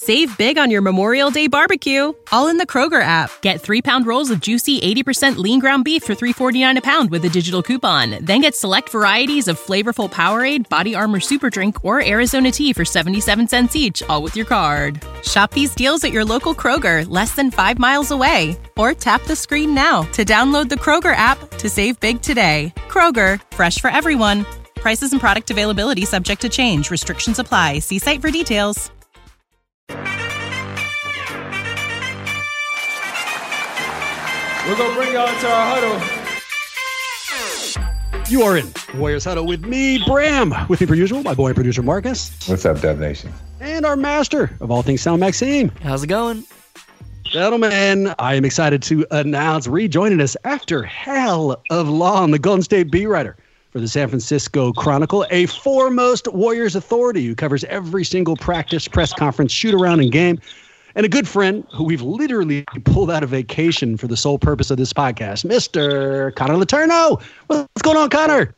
Save big on your Memorial Day barbecue, all in the Kroger app. Get 3-pound rolls of juicy 80% lean ground beef for $3.49 a pound with a digital coupon. Then get select varieties of flavorful Powerade, Body Armor Super Drink, or Arizona tea for 77 cents each, all with your card. Shop these deals at your local Kroger, less than 5 miles away. Or tap the screen now to download the Kroger app to save big today. Kroger, fresh for everyone. Prices and product availability subject to change. Restrictions apply. See site for details. We're going to bring y'all into our huddle. You are in Warriors Huddle with me, Bram. With me, per usual, my boy producer Marcus. What's up, Dev Nation? And our master of all things sound, Maxime. How's it going? Gentlemen, I am excited to announce rejoining us after hell of long, the Golden State beat writer for the San Francisco Chronicle, a foremost Warriors authority who covers every single practice, press conference, shoot-around, and game, and a good friend who we've literally pulled out of vacation for the sole purpose of this podcast, Mr. Connor Letourneau. What's going on, Connor?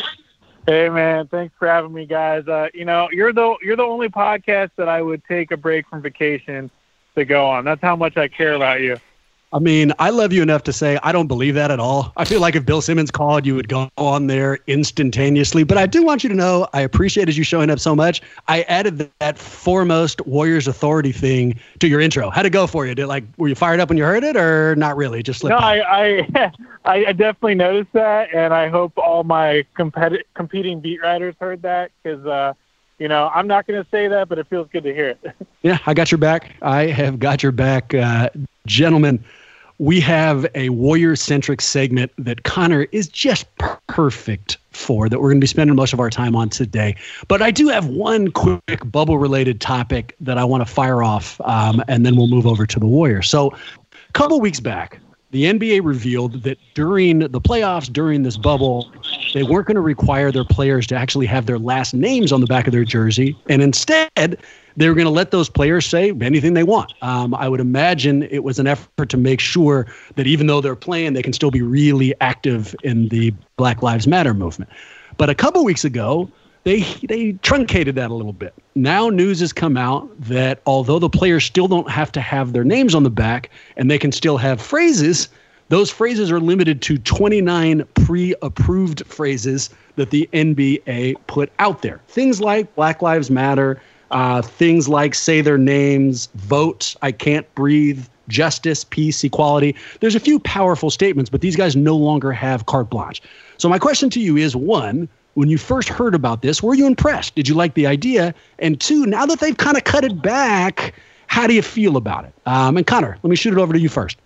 Hey, man. Thanks for having me, guys. You're the only podcast that I would take a break from vacation to go on. That's how much I care about you. I mean, I love you enough to say I don't believe that at all. I feel like if Bill Simmons called, you would go on there instantaneously. But I do want you to know I appreciated you showing up so much. I added that foremost Warriors authority thing to your intro. How'd it go for you? Were you fired up when you heard it, or not really? Just no, I definitely noticed that, and I hope all my competing beat writers heard that because I'm not going to say that, but it feels good to hear it. Yeah, I got your back. I have got your back, gentlemen. We have a Warrior-centric segment that Connor is just perfect for, that we're going to be spending most of our time on today. But I do have one quick bubble-related topic that I want to fire off, and then we'll move over to the Warriors. So a couple weeks back, the NBA revealed that during the playoffs, during this bubble, they weren't going to require their players to actually have their last names on the back of their jersey. And instead, they were going to let those players say anything they want. I would imagine it was an effort to make sure that even though they're playing, they can still be really active in the Black Lives Matter movement. But a couple weeks ago, they truncated that a little bit. Now news has come out that although the players still don't have to have their names on the back and they can still have phrases, those phrases are limited to 29 pre-approved phrases that the NBA put out there. Things like Black Lives Matter, things like say their names, vote, I can't breathe, justice, peace, equality. There's a few powerful statements, but these guys no longer have carte blanche. So my question to you is, one, when you first heard about this, were you impressed? Did you like the idea? And two, now that they've kind of cut it back, how do you feel about it? And Connor, let me shoot it over to you first.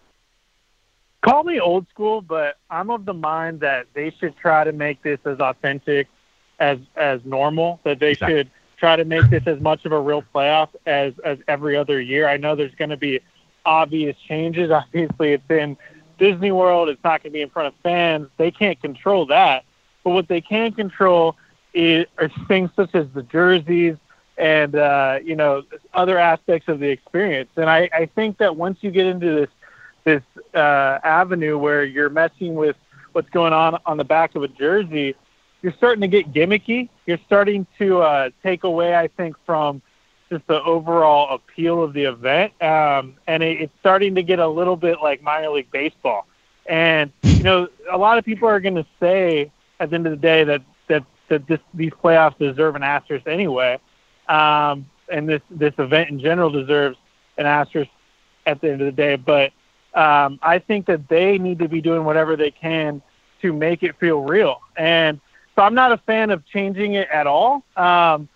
Call me old school, but I'm of the mind that they should try to make this as authentic as normal, that they should try to make this as much of a real playoff as every other year. I know there's going to be obvious changes. Obviously, it's in Disney World. It's not going to be in front of fans. They can't control that. But what they can control are things such as the jerseys and, other aspects of the experience. And I think that once you get into this avenue where you're messing with what's going on the back of a jersey, you're starting to get gimmicky. You're starting to take away, I think, from just the overall appeal of the event. And it's starting to get a little bit like minor league baseball. And, a lot of people are going to say at the end of the day that these playoffs deserve an asterisk anyway. And this event in general deserves an asterisk at the end of the day. But I think that they need to be doing whatever they can to make it feel real. And so I'm not a fan of changing it at all. And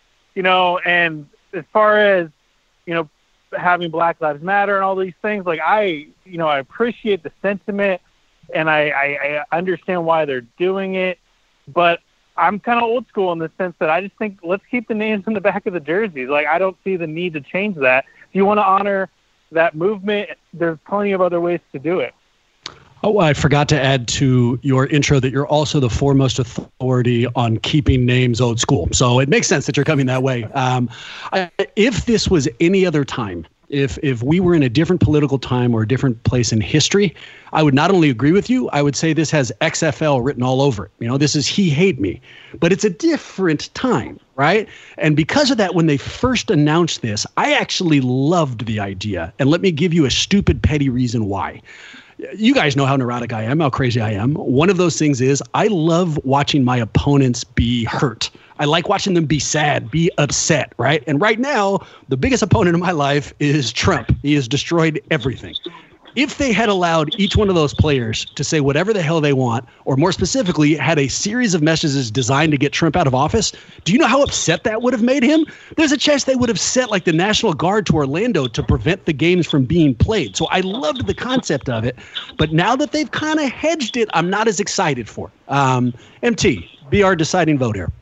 as far as, having Black Lives Matter and all these things, I appreciate the sentiment and I understand why they're doing it, but I'm kind of old school in the sense that I just think let's keep the names in the back of the jerseys. I don't see the need to change that. If you want to honor that movement, there's plenty of other ways to do it. Oh, I forgot to add to your intro that you're also the foremost authority on keeping names old school. So it makes sense that you're coming that way. If this was any other time If we were in a different political time or a different place in history, I would not only agree with you, I would say this has XFL written all over it. You know, this is he hate me, but it's a different time, right? And because of that, when they first announced this, I actually loved the idea. And let me give you a stupid, petty reason why. You guys know how neurotic I am, how crazy I am. One of those things is I love watching my opponents be hurt. I like watching them be sad, be upset, right? And right now, the biggest opponent in my life is Trump. He has destroyed everything. If they had allowed each one of those players to say whatever the hell they want, or more specifically, had a series of messages designed to get Trump out of office, do you know how upset that would have made him? There's a chance they would have sent like the National Guard to Orlando to prevent the games from being played. So I loved the concept of it. But now that they've kind of hedged it, I'm not as excited for it. MT, be our deciding vote here.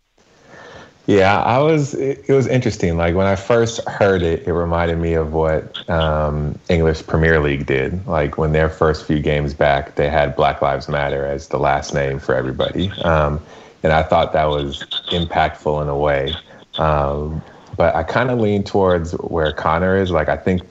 Yeah, it was interesting. Like when I first heard it, it reminded me of what English Premier League did. Like when their first few games back, they had Black Lives Matter as the last name for everybody. And I thought that was impactful in a way. But I kind of lean towards where Connor is. Like I think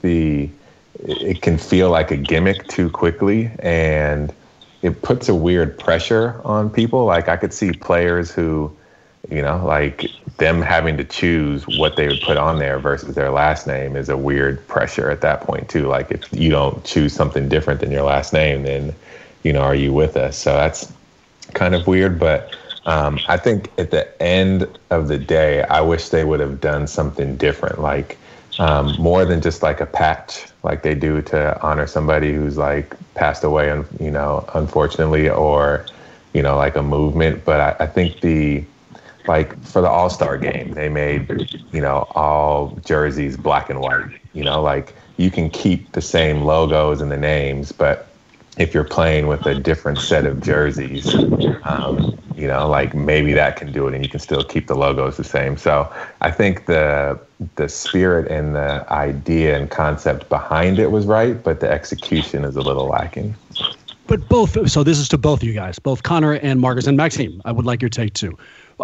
it can feel like a gimmick too quickly, and it puts a weird pressure on people. Like I could see players who, you know, like them having to choose what they would put on there versus their last name is a weird pressure at that point too. Like if you don't choose something different than your last name, then, you know, are you with us? So that's kind of weird. But I think at the end of the day, I wish they would have done something different, like more than just like a patch like they do to honor somebody who's like passed away, you know, unfortunately, or, you know, like a movement. But I think like for the All-Star game, they made, you know, all jerseys black and white. You know, like you can keep the same logos and the names, but if you're playing with a different set of jerseys, you know, like maybe that can do it and you can still keep the logos the same. So I think the spirit and the idea and concept behind it was right, but the execution is a little lacking. But so this is to both of you guys, both Connor and Marcus and Maxime. I would like your take too.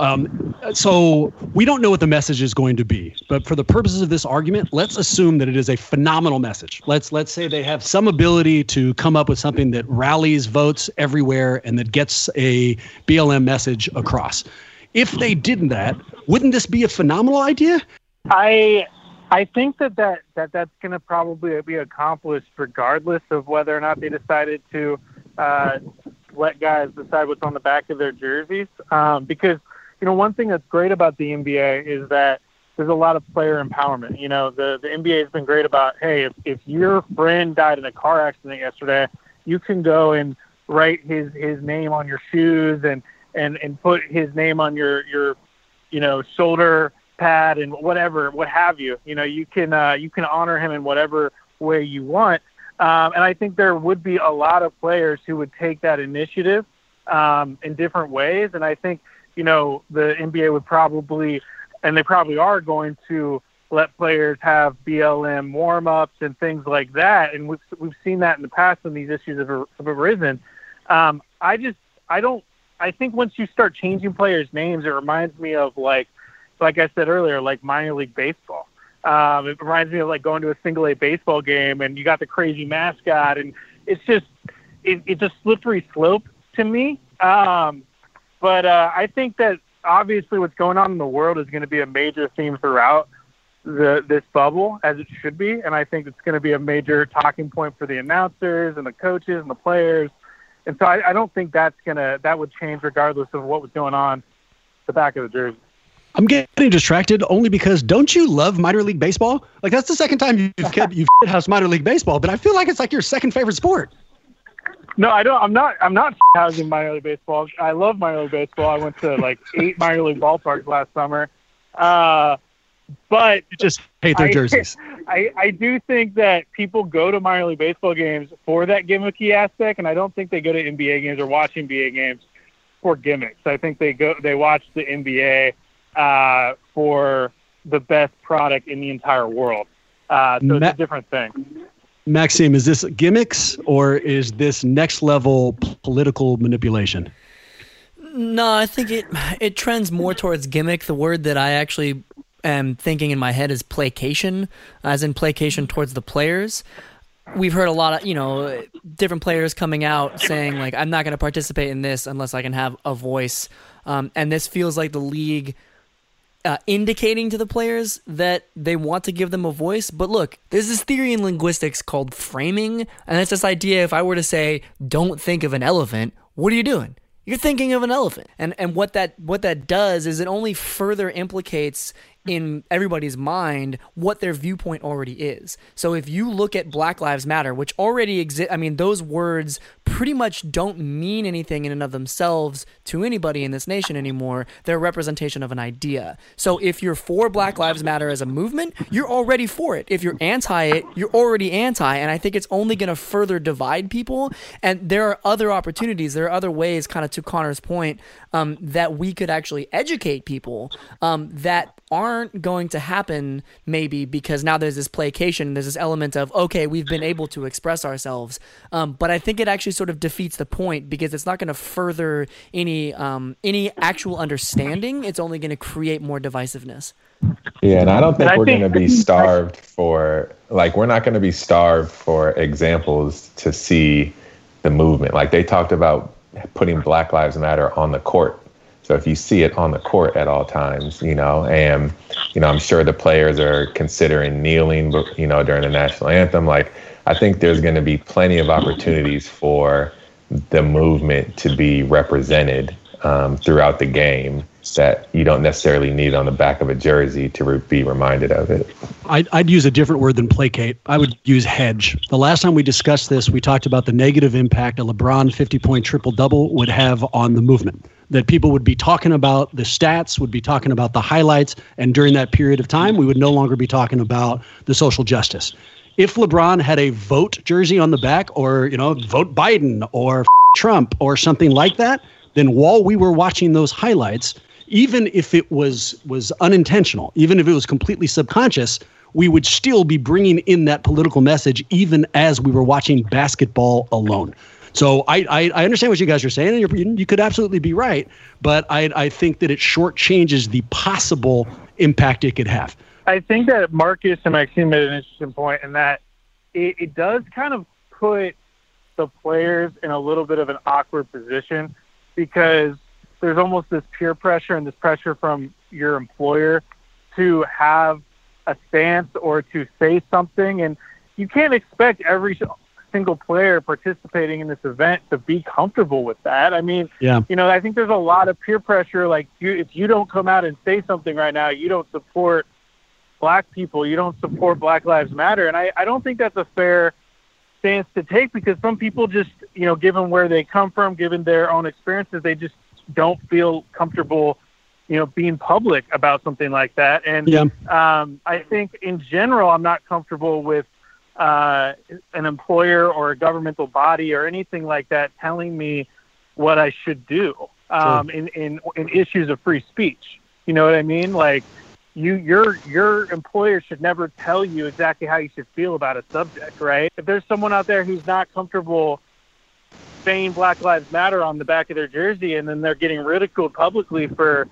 So we don't know what the message is going to be, but for the purposes of this argument, let's assume that it is a phenomenal message. Let's say they have some ability to come up with something that rallies votes everywhere and that gets a BLM message across. If they did that, wouldn't this be a phenomenal idea? I think that's going to probably be accomplished regardless of whether or not they decided to let guys decide what's on the back of their jerseys, because you know, one thing that's great about the NBA is that there's a lot of player empowerment. You know, the NBA has been great about, hey, if your friend died in a car accident yesterday, you can go and write his name on your shoes and put his name on your you know, shoulder pad and whatever, what have you. You know, you can honor him in whatever way you want. And I think there would be a lot of players who would take that initiative in different ways. And I think, you know, the NBA would probably, and they probably are going to let players have BLM warm-ups and things like that. And we've seen that in the past when these issues have arisen. I think once you start changing players' names, it reminds me of like I said earlier, like minor league baseball. It reminds me of like going to a single A baseball game and you got the crazy mascot, and it's just, it's a slippery slope to me. But I think that obviously what's going on in the world is going to be a major theme throughout this bubble, as it should be. And I think it's going to be a major talking point for the announcers and the coaches and the players. And so I don't think that would change regardless of what was going on the back of the jersey. I'm getting distracted only because don't you love minor league baseball? Like that's the second time you've shithoused minor league baseball, but I feel like it's like your second favorite sport. No, I don't. I'm not housing minor league baseball. I love minor league baseball. I went to like 8 minor league ballparks last summer. But you just hate their jerseys. I do think that people go to minor league baseball games for that gimmicky aspect, and I don't think they go to NBA games or watch NBA games for gimmicks. I think they watch the NBA for the best product in the entire world. So it's a different thing. Maxime, is this gimmicks or is this next level political manipulation? No, I think it trends more towards gimmick. The word that I actually am thinking in my head is placation, as in placation towards the players. We've heard a lot of, different players coming out saying, like, I'm not going to participate in this unless I can have a voice. And this feels like the league indicating to the players that they want to give them a voice. But look, there's this theory in linguistics called framing, and it's this idea, if I were to say, don't think of an elephant, what are you doing? You're thinking of an elephant. And what that does is it only further implicates in everybody's mind what their viewpoint already is. So if you look at Black Lives Matter, which already exist, I mean, those words pretty much don't mean anything in and of themselves to anybody in this nation anymore. They're a representation of an idea. So if you're for Black Lives Matter as a movement, you're already for it. If you're anti it, you're already anti. And I think it's only going to further divide people. And there are other opportunities. There are other ways, kind of to Connor's point, that we could actually educate people that aren't going to happen, maybe because now there's this placation, there's this element of, okay, we've been able to express ourselves. But I think it actually sort of defeats the point, because it's not going to further any actual understanding. It's only going to create more divisiveness. Yeah, and I don't think we're going to be starved for, like, we're not going to be starved for examples to see the movement. Like, they talked about putting Black Lives Matter on the court. So if you see it on the court at all times, and, I'm sure the players are considering kneeling, during the national anthem. Like, I think there's going to be plenty of opportunities for the movement to be represented throughout the game that you don't necessarily need on the back of a jersey to be reminded of it. I'd use a different word than placate. I would use hedge. The last time we discussed this, we talked about the negative impact a LeBron 50-point triple-double would have on the movement. That people would be talking about the stats, would be talking about the highlights, and during that period of time, we would no longer be talking about the social justice. If LeBron had a vote jersey on the back, or, vote Biden or Trump or something like that, then while we were watching those highlights, even if it was unintentional, even if it was completely subconscious, we would still be bringing in that political message even as we were watching basketball alone. So I understand what you guys are saying, and you could absolutely be right, but I think that it shortchanges the possible impact it could have. I think that Marcus and Maxime made an interesting point in that it does kind of put the players in a little bit of an awkward position, because there's almost this peer pressure and this pressure from your employer to have a stance or to say something. And you can't expect every single player participating in this event to be comfortable with that. I mean, I think there's a lot of peer pressure. Like, if you don't come out and say something right now, you don't support Black people, you don't support Black Lives Matter. And I don't think that's a fair stance to take, because some people just, given where they come from, given their own experiences, they just don't feel comfortable, being public about something like that. And I think in general, I'm not comfortable with an employer or a governmental body or anything like that telling me what I should do in issues of free speech. You know what I mean? Like, your employer should never tell you exactly how you should feel about a subject, right? If there's someone out there who's not comfortable saying Black Lives Matter on the back of their jersey, and then they're getting ridiculed publicly for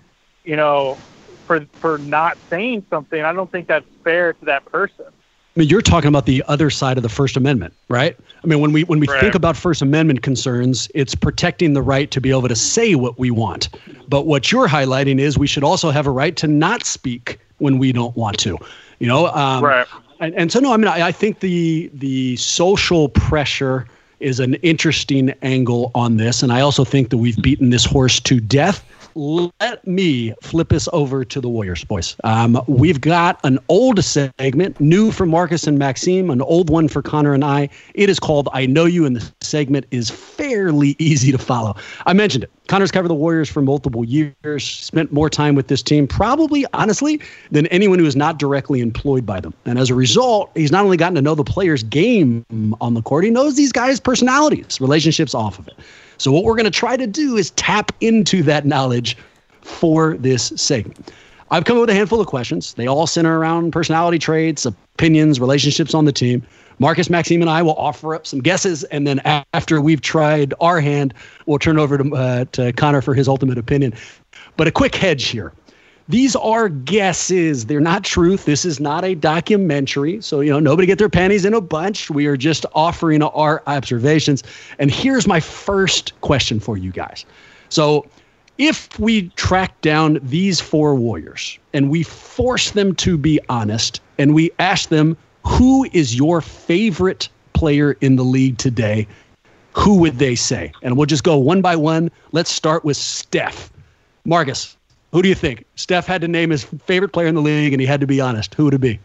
not saying something, I don't think that's fair to that person. I mean, you're talking about the other side of the First Amendment, right? I mean, when we think about First Amendment concerns, it's protecting the right to be able to say what we want. But what you're highlighting is we should also have a right to not speak when we don't want to, right. And so, no, I mean, I think the social pressure is an interesting angle on this. And I also think that we've beaten this horse to death. Let me flip us over to the Warriors, boys. We've got an old segment, new for Marcus and Maxime, an old one for Connor and I. It is called I Know You, and the segment is fairly easy to follow. I mentioned it. Connor's covered the Warriors for multiple years, spent more time with this team, probably, honestly, than anyone who is not directly employed by them. And as a result, he's not only gotten to know the players' game on the court, he knows these guys' personalities, relationships off of it. So what we're going to try to do is tap into that knowledge for this segment. I've come up with a handful of questions. They all center around personality traits, opinions, relationships on the team. Marcus, Maxime, and I will offer up some guesses, and then after we've tried our hand, we'll turn over to Connor for his ultimate opinion. But a quick hedge here. These are guesses. They're not truth. This is not a documentary. So, nobody get their panties in a bunch. We are just offering our observations. And here's my first question for you guys. So if we track down these 4 Warriors and we force them to be honest and we ask them, who is your favorite player in the league today? Who would they say? And we'll just go one by one. Let's start with Steph. Marcus, who do you think? Steph had to name his favorite player in the league, and he had to be honest. Who would it be?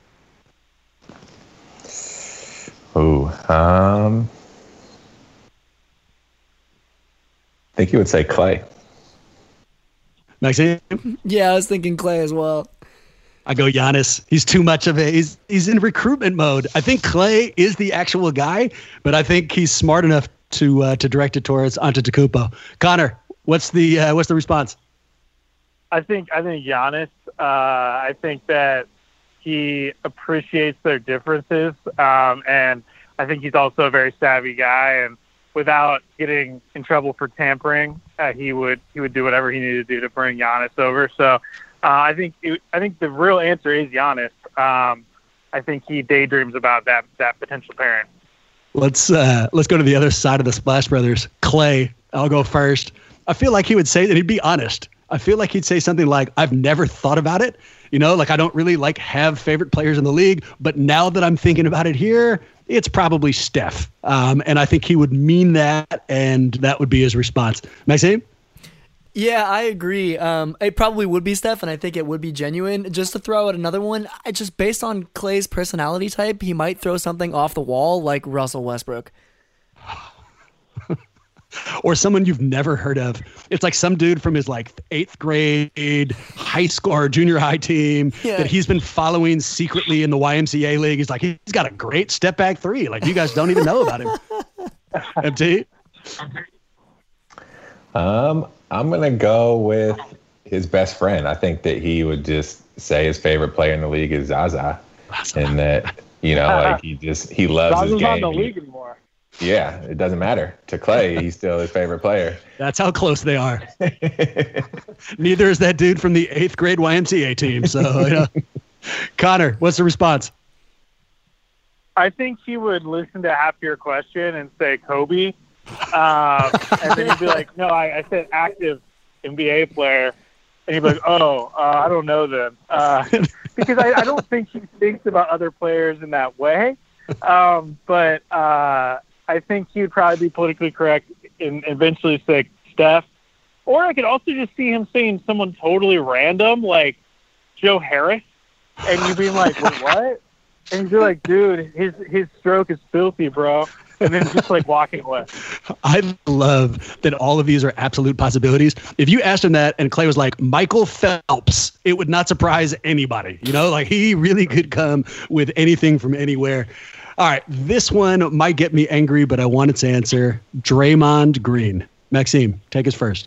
I think you would say Clay. Maxime? Yeah, I was thinking Clay as well. I go Giannis. He's too much of a he's in recruitment mode. I think Clay is the actual guy, but I think he's smart enough to direct it towards Antetokounmpo. Connor, what's the response? I think Giannis. I think that he appreciates their differences, and I think he's also a very savvy guy. And without getting in trouble for tampering, he would do whatever he needed to do to bring Giannis over. So I think the real answer is Giannis. I think he daydreams about that potential pairing. Let's go to the other side of the Splash Brothers. Clay, I'll go first. I feel like he would say that he'd be honest. I feel like he'd say something like, I've never thought about it. I don't really have favorite players in the league, but now that I'm thinking about it here, it's probably Steph. And I think he would mean that, and that would be his response. Maxime? Yeah, I agree. It probably would be Steph, and I think it would be genuine. Just to throw out another one, just based on Clay's personality type, he might throw something off the wall like Russell Westbrook. Or someone you've never heard of. It's like some dude from his 8th grade high school or junior high team that he's been following secretly in the YMCA league. He's like, he's got a great step back 3. You guys don't even know about him. MT? I'm going to go with his best friend. I think that he would just say his favorite player in the league is Zaza. And that, he loves Zaza's his game. not in the league anymore. Yeah, it doesn't matter. To Clay, he's still his favorite player. That's how close they are. Neither is that dude from the 8th grade YMCA team. So, Connor, what's the response? I think he would listen to half your question and say Kobe. And then he'd be like, no, I said active NBA player. And he'd be like, I don't know them. Because I don't think he thinks about other players in that way. But I think he would probably be politically correct and eventually say Steph. Or I could also just see him saying someone totally random, like Joe Harris. And you being like, wait, what? And he'd be like, dude, his stroke is filthy, bro. And then just walking away. I love that all of these are absolute possibilities. If you asked him that and Clay was like, Michael Phelps, it would not surprise anybody. He really could come with anything from anywhere. All right, this one might get me angry, but I want its answer. Draymond Green. Maxime, take us first.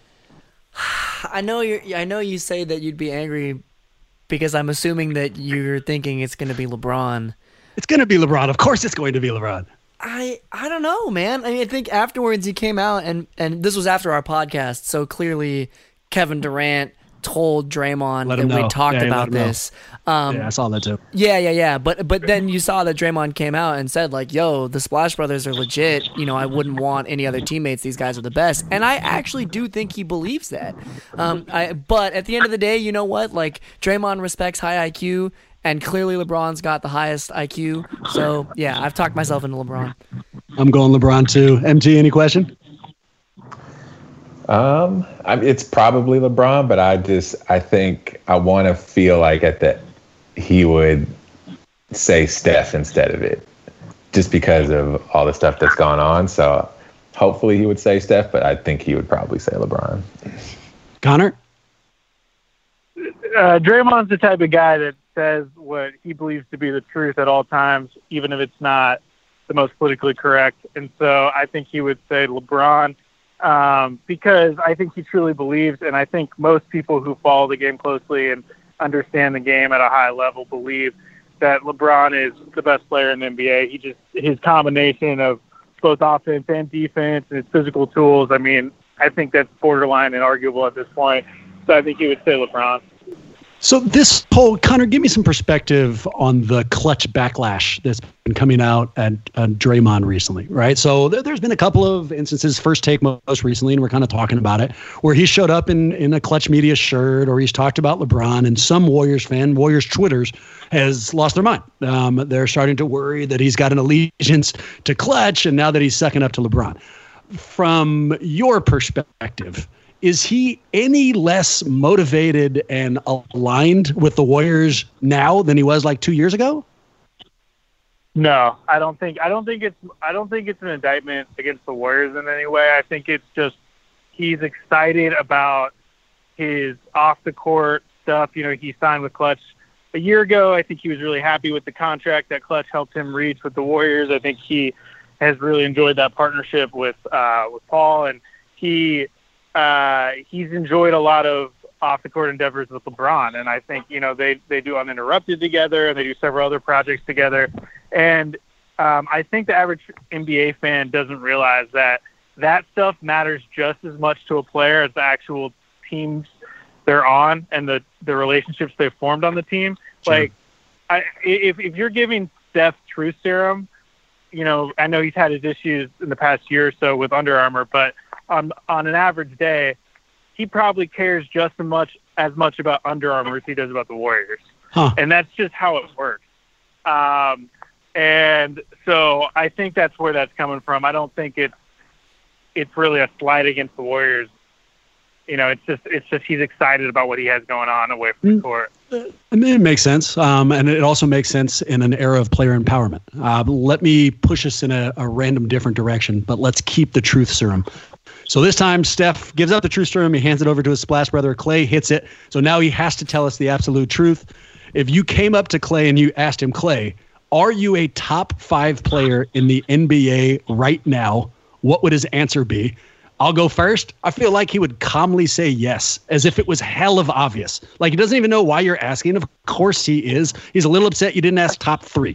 I know you say that you'd be angry because I'm assuming that you're thinking it's going to be LeBron. It's going to be LeBron. Of course it's going to be LeBron. I don't know, man. I think afterwards he came out and this was after our podcast, so clearly Kevin Durant told Draymond that we talked about this. I saw that too. Yeah. But then you saw that Draymond came out and said yo, the Splash Brothers are legit. I wouldn't want any other teammates. These guys are the best. And I actually do think he believes that. But at the end of the day, you know what? Draymond respects high IQ. And clearly LeBron's got the highest IQ. So, yeah, I've talked myself into LeBron. I'm going LeBron, too. MT, any question? It's probably LeBron, but I think I want to feel like he would say Steph instead of it, just because of all the stuff that's gone on. So hopefully he would say Steph, but I think he would probably say LeBron. Connor? Draymond's the type of guy that says what he believes to be the truth at all times, even if it's not the most politically correct. And so I think he would say LeBron because I think he truly believes, and I think most people who follow the game closely and understand the game at a high level believe that LeBron is the best player in the NBA. His combination of both offense and defense and his physical tools, I think that's borderline inarguable at this point. So I think he would say LeBron. So this whole, Connor, give me some perspective on the clutch backlash that's been coming out at Draymond recently, right? So there's been a couple of instances, First Take most recently, and we're kind of talking about it, where he showed up in a Clutch Media shirt, or he's talked about LeBron, and some Warriors Twitters has lost their mind. They're starting to worry that he's got an allegiance to Clutch, and now that he's sucking up to LeBron. From your perspective, is he any less motivated and aligned with the Warriors now than he was like 2 years ago? No, I don't think it's an indictment against the Warriors in any way. I think it's just he's excited about his off the court stuff. You know, he signed with Clutch a year ago. I think he was really happy with the contract that Clutch helped him reach with the Warriors. I think he has really enjoyed that partnership with Paul, and he's enjoyed a lot of off-the-court endeavors with LeBron. And I think, you know, they do Uninterrupted together, and they do several other projects together. And I think the average NBA fan doesn't realize that stuff matters just as much to a player as the actual teams they're on and the relationships they've formed on the team. Sure. Like, if you're giving Steph truth serum, you know, I know he's had his issues in the past year or so with Under Armour, but on an average day, he probably cares just as much about Under Armour as he does about the Warriors. Huh. And that's just how it works. And so I think that's where that's coming from. I don't think it's really a slight against the Warriors. You know, it's just he's excited about what he has going on away from the court. I mean, it makes sense. And it also makes sense in an era of player empowerment. Let me push us in a random different direction, but let's keep the truth serum. So this time, Steph gives out the truth serum. He hands it over to his splash brother. Clay hits it. So now he has to tell us the absolute truth. If you came up to Clay and you asked him, Clay, are you a top 5 player in the NBA right now? What would his answer be? I'll go first. I feel like he would calmly say yes, as if it was hell of obvious. Like, he doesn't even know why you're asking. Of course he is. He's a little upset you didn't ask top 3.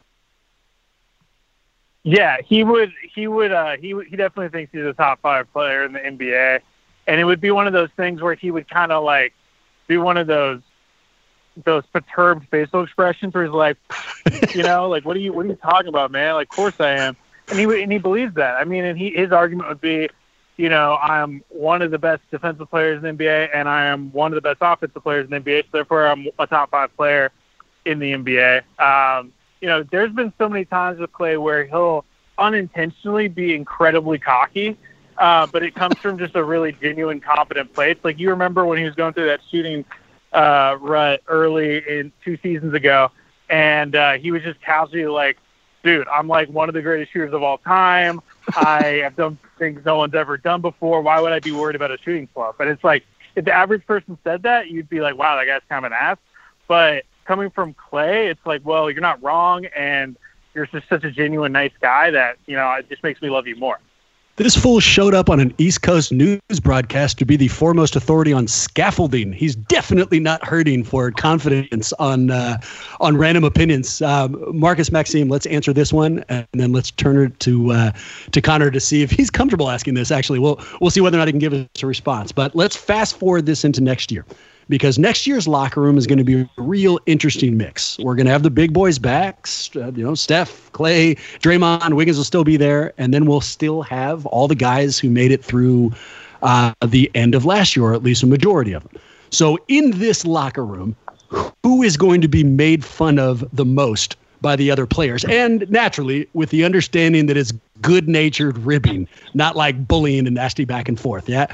Yeah, he definitely thinks he's a top 5 player in the NBA. And it would be one of those things where he would kind of like be one of those perturbed facial expressions where he's like, you know, like, what are you talking about, man? Like, of course I am. And he believes that. I mean, and his argument would be, you know, I'm one of the best defensive players in the NBA, and I am one of the best offensive players in the NBA, so therefore I'm a top 5 player in the NBA. You know, there's been so many times with Clay where he'll unintentionally be incredibly cocky, but it comes from just a really genuine, confident place. Like, you remember when he was going through that shooting rut early in 2 seasons ago, and he was just casually like, dude, I'm like one of the greatest shooters of all time. I have done things no one's ever done before. Why would I be worried about a shooting slump? And it's like, if the average person said that, you'd be like, wow, that guy's kind of an ass. But coming from Clay, it's like, well, you're not wrong, and you're just such a genuine, nice guy that, you know, it just makes me love you more. This fool showed up on an East Coast news broadcast to be the foremost authority on scaffolding. He's definitely not hurting for confidence on random opinions. Marcus Maxime, let's answer this one, and then let's turn it to Connor to see if he's comfortable asking this. Actually, we'll see whether or not he can give us a response. But let's fast forward this into next year, because next year's locker room is going to be a real interesting mix. We're going to have the big boys back. Steph, Clay, Draymond, Wiggins will still be there. And then we'll still have all the guys who made it through the end of last year, or at least a majority of them. So in this locker room, who is going to be made fun of the most by the other players? And naturally, with the understanding that it's good-natured ribbing, not like bullying and nasty back and forth. Yeah.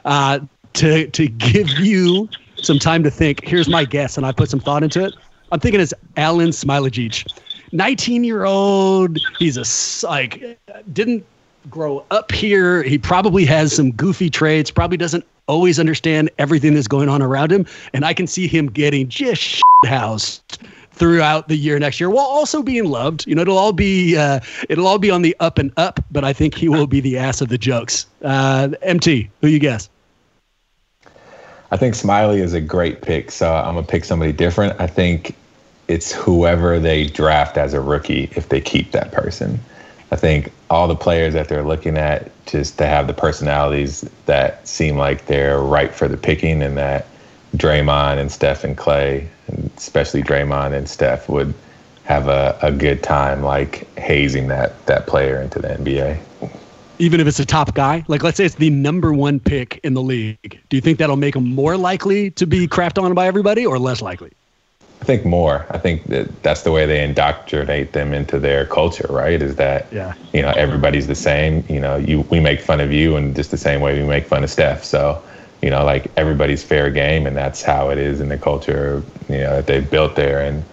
To give you some time to think, here's my guess, and I put some thought into it. I'm thinking it's Alen Smailagić. 19-year-old. He's didn't grow up here. He probably has some goofy traits, probably doesn't always understand everything that's going on around him. And I can see him getting just housed throughout the year next year, while also being loved. You know, it'll all be on the up and up, but I think he will be the ass of the jokes. MT, who you guess? I think Smiley is a great pick, so I'm going to pick somebody different. I think it's whoever they draft as a rookie if they keep that person. I think all the players that they're looking at, just to have the personalities that seem like they're right for the picking and that Draymond and Steph and Clay, and especially Draymond and Steph, would have a good time like hazing that player into the NBA. Even if it's a top guy? Like, let's say it's the number 1 pick in the league. Do you think that'll make them more likely to be crapped on by everybody or less likely? I think more. I think that's the way they indoctrinate them into their culture, right? Is that, everybody's the same. We make fun of you in just the same way we make fun of Steph. So, like everybody's fair game, and that's how it is in the culture, that they've built there. And,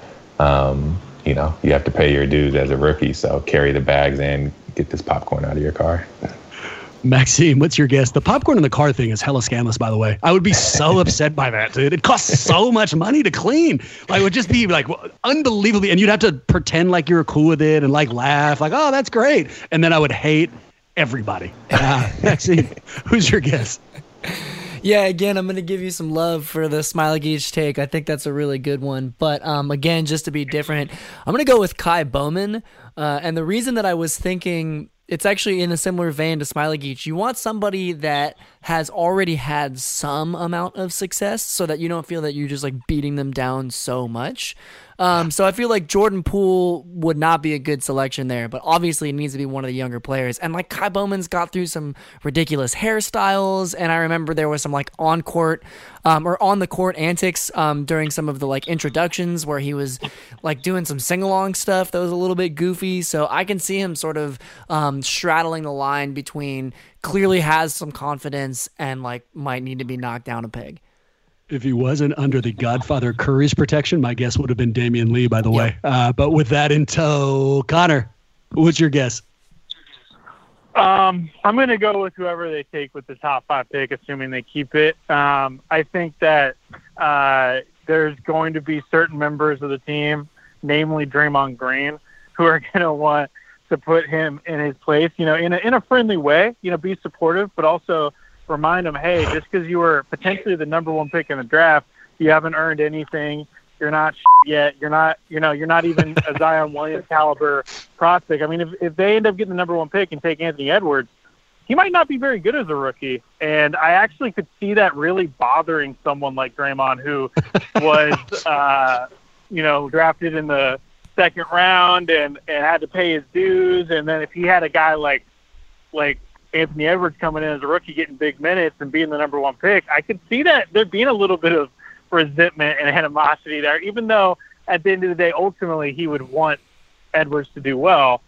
you have to pay your dues as a rookie. So carry the bags and get this popcorn out of your car. Maxime, what's your guess? The popcorn in the car thing is hella scandalous, by the way. I would be so upset by that, dude. It costs so much money to clean. Like, it would just be like unbelievably, and you'd have to pretend like you were cool with it and like laugh, like, oh, that's great. And then I would hate everybody. Maxime, who's your guess? Yeah, again, I'm going to give you some love for the Smiley Geach take. I think that's a really good one. But again, just to be different, I'm going to go with Kai Bowman. And the reason that I was thinking it's actually in a similar vein to Smiley Geach. You want somebody that has already had some amount of success so that you don't feel that you're just like beating them down so much. So I feel like Jordan Poole would not be a good selection there, but obviously it needs to be one of the younger players. And like Kai Bowman's got through some ridiculous hairstyles, and I remember there was some like on the court antics during some of the like introductions where he was like doing some sing-along stuff that was a little bit goofy. So I can see him sort of straddling the line between clearly has some confidence and like might need to be knocked down a peg. If he wasn't under the Godfather Curry's protection, my guess would have been Damian Lee, by the way. But with that in tow, Connor, what's your guess? I'm going to go with whoever they take with the top 5 pick, assuming they keep it. I think that there's going to be certain members of the team, namely Draymond Green, who are going to want to put him in his place, in a friendly way, be supportive, but also remind him, hey, just because you were potentially the number 1 pick in the draft, you haven't earned anything. You're not yet. You're not even a Zion Williams caliber prospect. I mean, if they end up getting the number 1 pick and take Anthony Edwards, he might not be very good as a rookie. And I actually could see that really bothering someone like Draymond, who was, drafted in the 2nd round and had to pay his dues. And then if he had a guy like Anthony Edwards coming in as a rookie, getting big minutes and being the number 1 pick, I could see that there being a little bit of resentment and animosity there, even though at the end of the day, ultimately he would want Edwards to do well.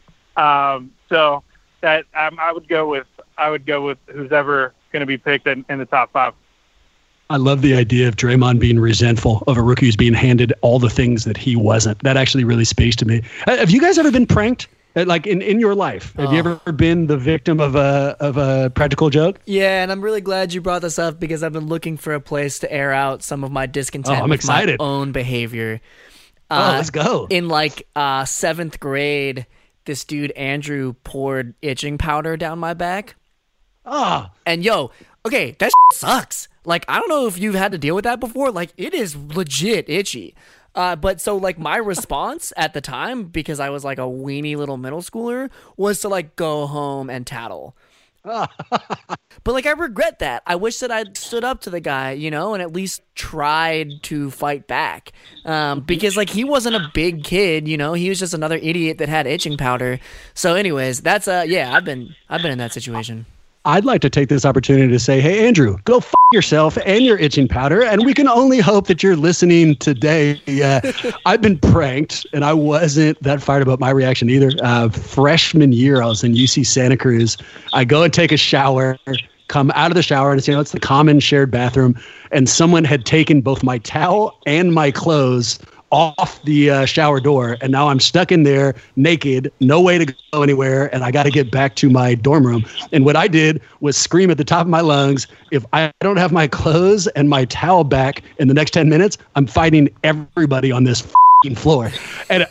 So that I would go with who's ever going to be picked in the top 5. I love the idea of Draymond being resentful of a rookie who's being handed all the things that he wasn't. That actually really speaks to me. Have you guys ever been pranked? Like in your life, have you ever been the victim of a practical joke? Yeah, and I'm really glad you brought this up because I've been looking for a place to air out some of my discontent with my own behavior. Let's go. In like 7th grade, this dude Andrew poured itching powder down my back. And okay, that sucks. Like, I don't know if you've had to deal with that before. Like, it is legit itchy. But so like my response at the time, because I was like a weenie little middle schooler, was to like go home and tattle. But like I regret that. I wish that I'd stood up to the guy, and at least tried to fight back. Because like he wasn't a big kid, he was just another idiot that had itching powder. So anyways, that's I've been in that situation. I'd like to take this opportunity to say, hey, Andrew, go f*** yourself and your itching powder. And we can only hope that you're listening today. I've been pranked, and I wasn't that fired about my reaction either. Freshman year, I was in UC Santa Cruz. I go and take a shower, come out of the shower, and it's the common shared bathroom. And someone had taken both my towel and my clothes off the shower door, and now I'm stuck in there naked, no way to go anywhere, and I got to get back to my dorm room. And what I did was scream at the top of my lungs, if I don't have my clothes and my towel back in the next 10 minutes, I'm fighting everybody on this f***ing floor. And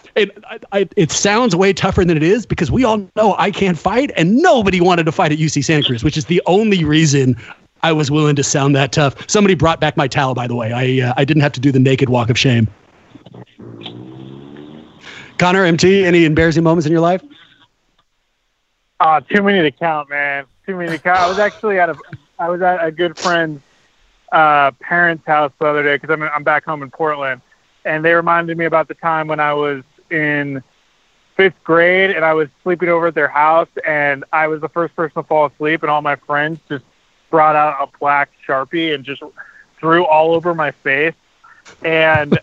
it sounds way tougher than it is because we all know I can't fight, and nobody wanted to fight at UC Santa Cruz, which is the only reason I was willing to sound that tough. Somebody brought back my towel, by the way. I didn't have to do the naked walk of shame. Connor, MT, any embarrassing moments in your life? Too many to count, man. Too many to count. I was at a good friend's parents' house the other day because I'm back home in Portland, and they reminded me about the time when I was in 5th grade and I was sleeping over at their house, and I was the first person to fall asleep, and all my friends just brought out a black Sharpie and just threw all over my face. And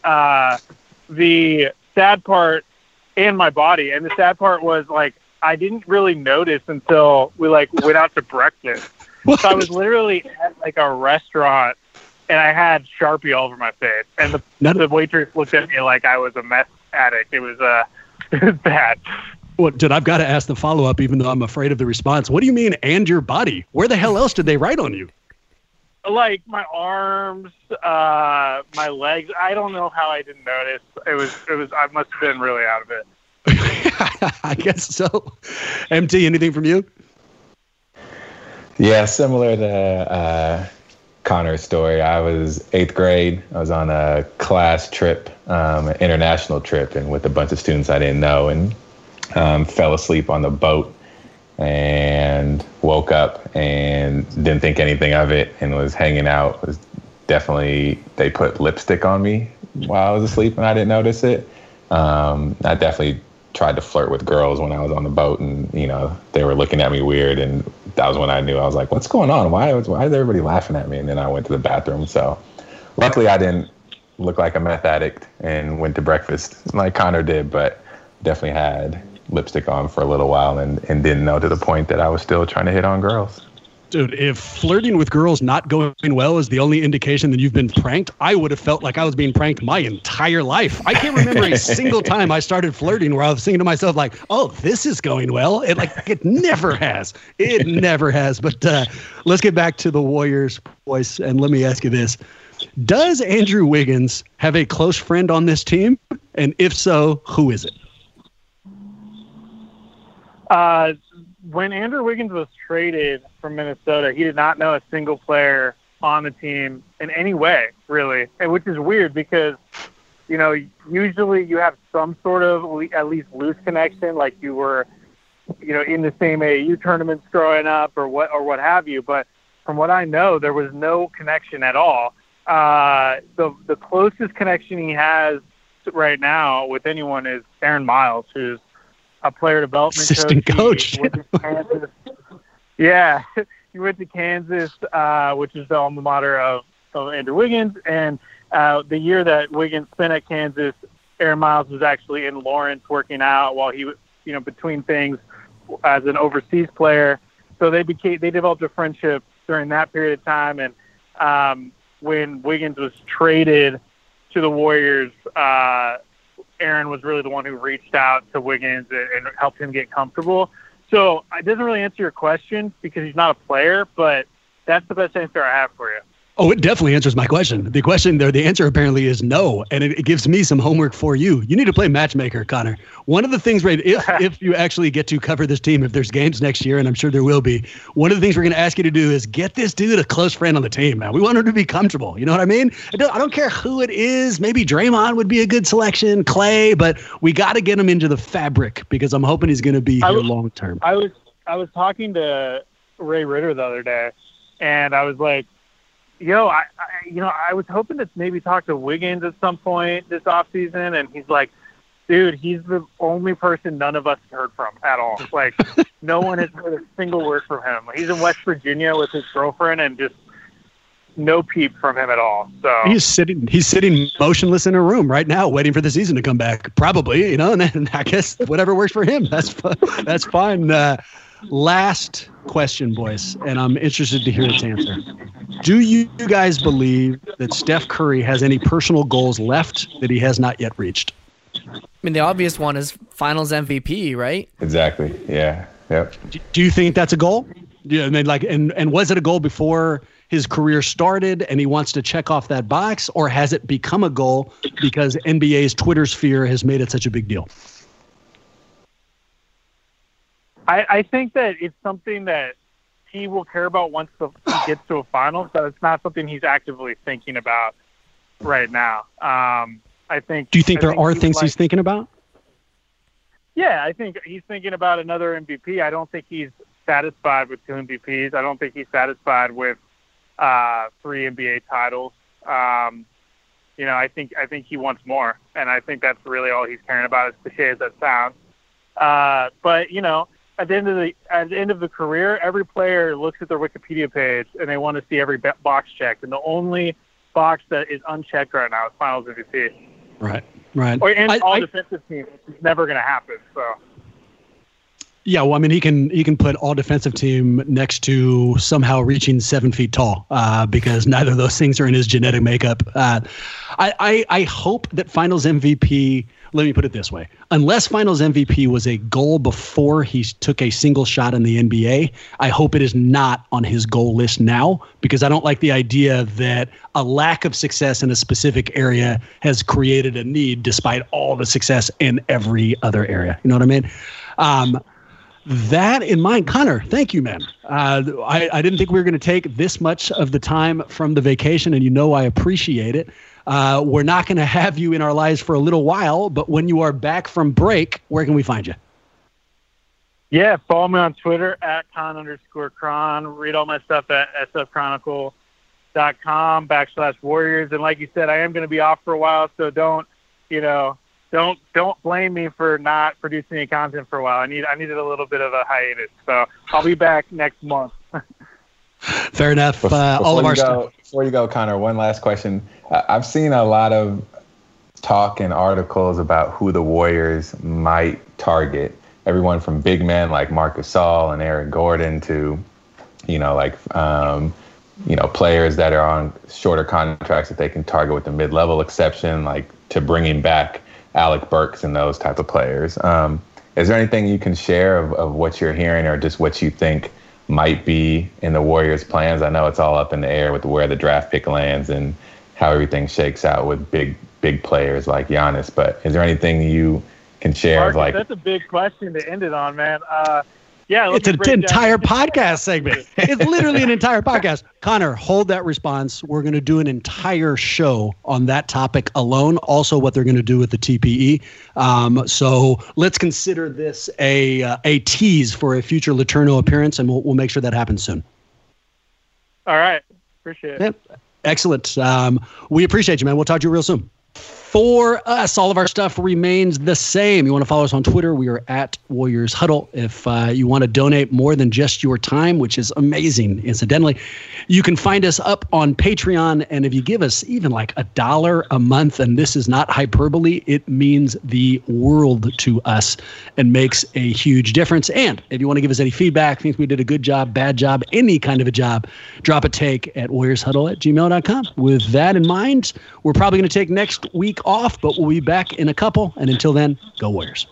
the sad part, and my body, and the sad part was, like, I didn't really notice until we, like, went out to breakfast. What? So I was literally at, like, a restaurant, and I had Sharpie all over my face. And the waitress looked at me like I was a meth addict. It was bad. Well, dude, I've got to ask the follow-up, even though I'm afraid of the response. What do you mean, and your body? Where the hell else did they write on you? Like my arms, my legs. I don't know how I didn't notice. It was. I must have been really out of it. I guess so. MT, anything from you? Yeah, similar to Connor's story. I was 8th grade. I was on a class trip, an international trip, and with a bunch of students I didn't know, and fell asleep on the boat and woke up and didn't think anything of it and was hanging out. They put lipstick on me while I was asleep and I didn't notice it. I definitely tried to flirt with girls when I was on the boat, and they were looking at me weird, and that was when I knew. I was like, what's going on? Why is everybody laughing at me? And then I went to the bathroom. So luckily I didn't look like a meth addict and went to breakfast like Connor did, but definitely had lipstick on for a little while and didn't know, to the point that I was still trying to hit on girls. Dude, if flirting with girls not going well is the only indication that you've been pranked, I would have felt like I was being pranked my entire life. I can't remember a single time I started flirting where I was thinking to myself, like, oh, this is going well. It never has. It never has. But let's get back to the Warriors, boys, and let me ask you this. Does Andrew Wiggins have a close friend on this team? And if so, who is it? When Andrew Wiggins was traded from Minnesota, he did not know a single player on the team in any way, really, and which is weird because, usually you have some sort of at least loose connection, like you were, in the same AAU tournaments growing up or what have you. But from what I know, there was no connection at all. The closest connection he has right now with anyone is Aaron Miles, who's a player development assistant coach. He went to Kansas. Yeah, he went to Kansas, which is the alma mater of Andrew Wiggins. And the year that Wiggins spent at Kansas, Aaron Miles was actually in Lawrence working out while he was, between things as an overseas player. So they developed a friendship during that period of time. And when Wiggins was traded to the Warriors, Aaron was really the one who reached out to Wiggins and helped him get comfortable. So it doesn't really answer your question because he's not a player, but that's the best answer I have for you. Oh, it definitely answers my question. The answer apparently is no, and it gives me some homework for you. You need to play matchmaker, Connor. One of the things, right, if you actually get to cover this team, if there's games next year, and I'm sure there will be, one of the things we're going to ask you to do is get this dude a close friend on the team, man. We want him to be comfortable. You know what I mean? I don't care who it is. Maybe Draymond would be a good selection, Clay, but we got to get him into the fabric because I'm hoping he's going to be here long term. I was talking to Ray Ritter the other day, and I was like, I was hoping to maybe talk to Wiggins at some point this offseason, and he's like, dude, he's the only person none of us heard from at all. Like, no one has heard a single word from him. He's in West Virginia with his girlfriend, and just no peep from him at all. So he's sitting motionless in a room right now, waiting for the season to come back. Probably, and then I guess whatever works for him. That's fine. Last question, boys, and I'm interested to hear its answer. Do you guys believe that Steph Curry has any personal goals left that he has not yet reached? I mean, the obvious one is Finals MVP, right? Exactly. Yeah. Yep. Do you think that's a goal? Yeah. I mean, and was it a goal before his career started and he wants to check off that box, or has it become a goal because NBA's Twitter sphere has made it such a big deal? I think that it's something that he will care about once he gets to a finals, but it's not something he's actively thinking about right now. I think. Do you think there are things he's thinking about? Yeah, I think he's thinking about another MVP. I don't think he's satisfied with 2 MVPs. I don't think he's satisfied with 3 NBA titles. You know, I think he wants more, and I think that's really all he's caring about, as cliche as that sounds. But you know, at the end of the career, every player looks at their Wikipedia page and they want to see every box checked, and the only box that is unchecked right now is Finals MVP. Right. Or all defensive team, which is never going to happen. So. Yeah, well, I mean, he can put all defensive team next to somehow reaching 7 feet tall, because neither of those things are in his genetic makeup. I hope that Finals MVP. Let me put it this way: unless Finals MVP was a goal before he took a single shot in the NBA, I hope it is not on his goal list now, because I don't like the idea that a lack of success in a specific area has created a need despite all the success in every other area. You know what I mean? That in mind, Connor, thank you, man. I didn't think we were going to take this much of the time from the vacation, and you know I appreciate it. We're not going to have you in our lives for a little while, but when you are back from break, where can we find you? Yeah, follow me on Twitter at @Con_Cron. Read all my stuff at sfchronicle.com/Warriors. And like you said, I am going to be off for a while, so don't blame me for not producing any content for a while. I needed a little bit of a hiatus, so I'll be back next month. Fair enough. All of our stuff. Before you go, Connor, one last question. I've seen a lot of talk and articles about who the Warriors might target. Everyone from big men like Marc Gasol and Eric Gordon to, players that are on shorter contracts that they can target with the mid-level exception, like to bringing back Alec Burks and those type of players. Is there anything you can share of what you're hearing, or just what you think might be in the Warriors' plans? I know it's all up in the air with where the draft pick lands and how everything shakes out with big players like Giannis. But is there anything you can share? Marcus, that's a big question to end it on, man. Yeah, it's an entire podcast segment. It's literally an entire podcast. Connor, hold that response. We're going to do an entire show on that topic alone. Also, what they're going to do with the TPE. So let's consider this a tease for a future Letourneau appearance, and we'll make sure that happens soon. All right, appreciate it. Yep. Excellent. We appreciate you, man. We'll talk to you real soon. For us, all of our stuff remains the same. You want to follow us on Twitter? We are at Warriors Huddle. If you want to donate more than just your time, which is amazing, incidentally, you can find us up on Patreon. And if you give us even like $1 a month, and this is not hyperbole, it means the world to us and makes a huge difference. And if you want to give us any feedback, think we did a good job, bad job, any kind of a job, drop a take at warriorshuddle@gmail.com. With that in mind, we're probably going to take next week off, but we'll be back in a couple. And until then, go Warriors.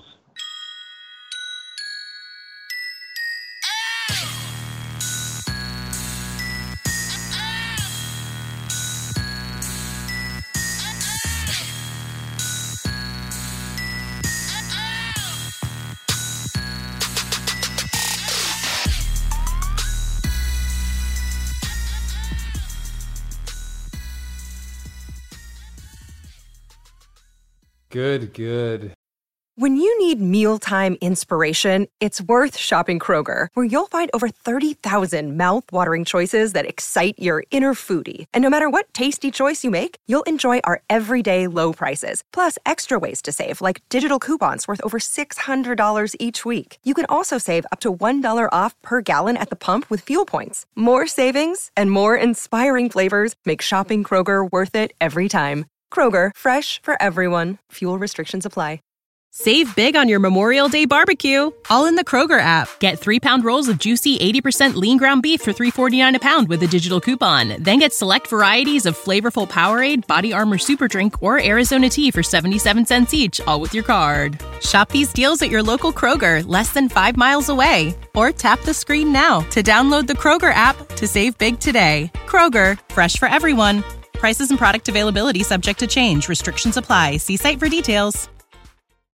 Good. When you need mealtime inspiration, it's worth shopping Kroger, where you'll find over 30,000 mouth-watering choices that excite your inner foodie. And no matter what tasty choice you make, you'll enjoy our everyday low prices, plus extra ways to save, like digital coupons worth over $600 each week. You can also save up to $1 off per gallon at the pump with fuel points. More savings and more inspiring flavors make shopping Kroger worth it every time. Kroger, fresh for everyone. Fuel restrictions apply. Save big on your Memorial Day barbecue, all in the Kroger app. Get 3-pound rolls of juicy 80% lean ground beef for $3.49 a pound with a digital coupon. Then get select varieties of flavorful Powerade, Body Armor Super Drink, or Arizona tea for 77 cents each, all with your card. Shop these deals at your local Kroger, less than 5 miles away. Or tap the screen now to download the Kroger app to save big today. Kroger, fresh for everyone. Prices and product availability subject to change. Restrictions apply. See site for details.